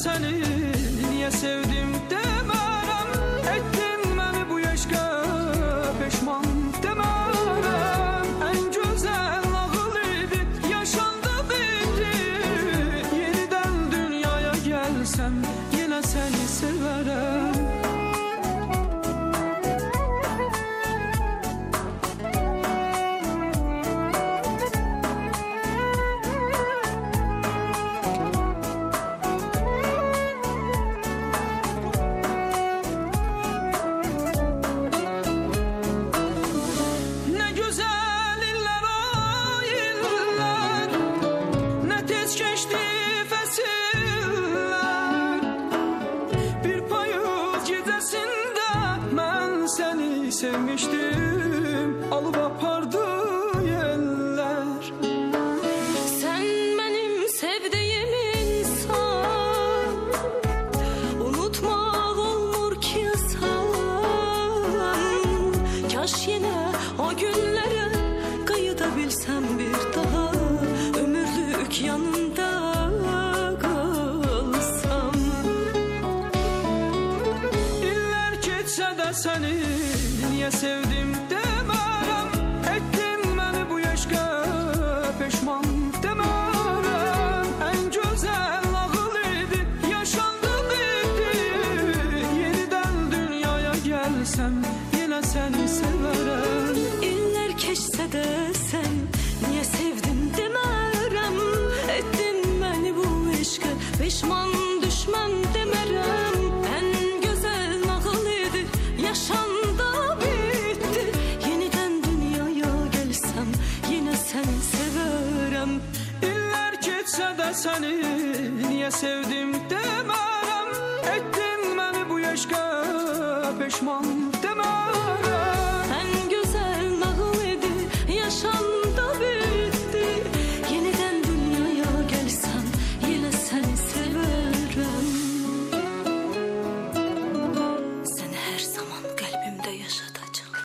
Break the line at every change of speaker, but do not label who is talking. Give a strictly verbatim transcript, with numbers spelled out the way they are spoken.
seni niye sevdim demərəm. Ettin məni bu yaşqa peşman demərəm. En güzel nağıl idi, yaşandı bitti. Yeniden dünyaya gelsem yine seni severəm. Sevmiştim, alıp apardı yeller.
Sen benim sevdiğim insan, unutmak olmur ki asan. Kaş yine o günlere kayıtabilsem bir daha, ömürlük yanında kalsam.
İller geçse de seni niye sevdim demərəm. Ettin məni bu yaşqa peşman demərəm. En güzel nağıl idi, yaşandı bitti. Yeniden dünyaya gelsem yine seni severəm.
İller keçse de sen niye sevdim demərəm. Ettin beni bu aşka peşman düşmem demərəm. En güzel nağıl idi, yaşandı.
İller geçse de seni niye sevdim demərəm. Ettin məni bu yaşqa peşman